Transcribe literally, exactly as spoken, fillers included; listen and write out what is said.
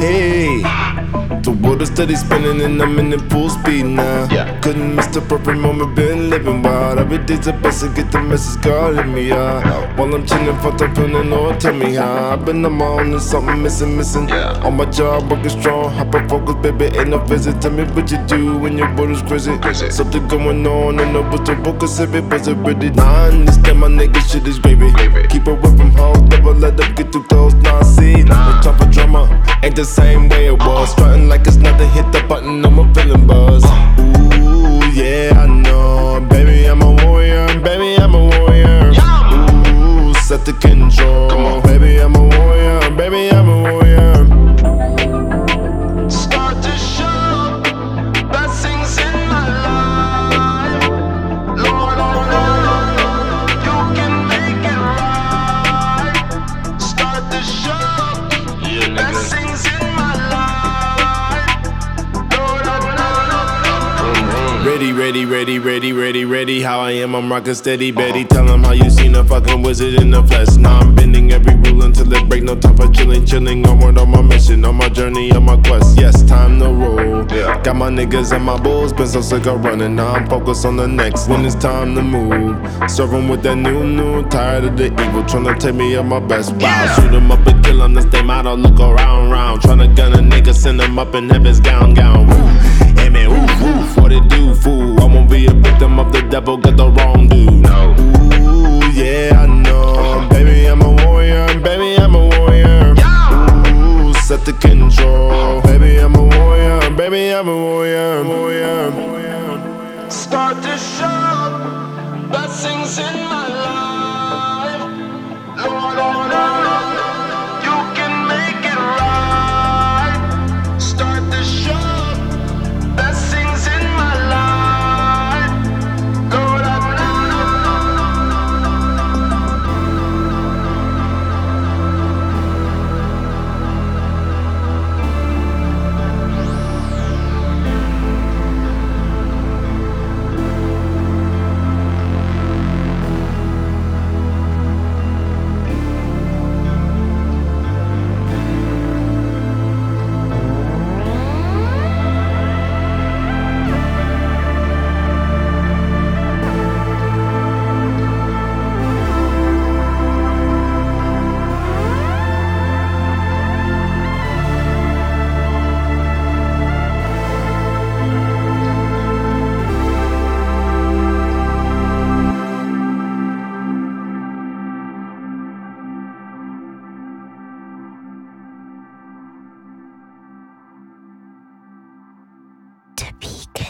Hey, the world is steady spinning and I'm in the full speed now. Yeah. Couldn't miss the perfect moment, been living wild. Every day's the best to get the message, God hit me out. While I'm chilling, fucked up, feeling, Lord tell me how. I've been on my own and something missing, missing. Yeah. On my job, working strong, hyper focus, baby, ain't no visit. Tell me what you do when your world is crazy. Crazy. Something going on and know what's the focus of it, was it ready? Nah, I understand my nigga shit is gravy. Gravy. Keep away from hoes, never let them get too close. Nah, see, nah. No time for drama, ain't the same way it was. Strutting like it's nothing, hit the button, I'm a feeling buzz. Ooh, yeah, I know, baby, I'm a warrior, baby, I'm a warrior. Ooh, set the control. Come on. Baby, I'm a warrior, baby, I'm a warrior. Start to show blessings in my life. Lord, oh Lord, you can make it right. Start to show Yeah, nigga. blessings in my life. Lord, oh Lord, Vroom, vroom. Ready, ready, ready, ready, ready, ready. How I am, I'm rockin' steady, Betty. Tell them how you seen a fucking wizard in the flesh. Now I'm bending every rule until it break. No time for chilling, chilling. Onward on my mission, on my journey, on my quest. Yes, time to roll. Yeah. Got my niggas and my bulls, been so sick of running. Now I'm focused on the next when it's time to move. Serving with that new, new. Tired of the evil, tryna take me at my best. Wow, Yeah. shoot 'em up and kill 'em. That's their motto. Look around, round. Tryna gun a nigga, send him up in heaven's gown, gown. Woo. Hey man, oof, oof. What it do, fool? I won't be a victim of the devil, got the wrong dude. No. Ooh, yeah, I know. Baby, I'm a warrior, baby, I'm a warrior. Ooh, set the control. Baby, I'm a warrior, baby, I'm a warrior. warrior. start to show blessings in my life. Lord, oh Lord, you can make it right. Start to show blessings in my life. Lord, oh Topeka.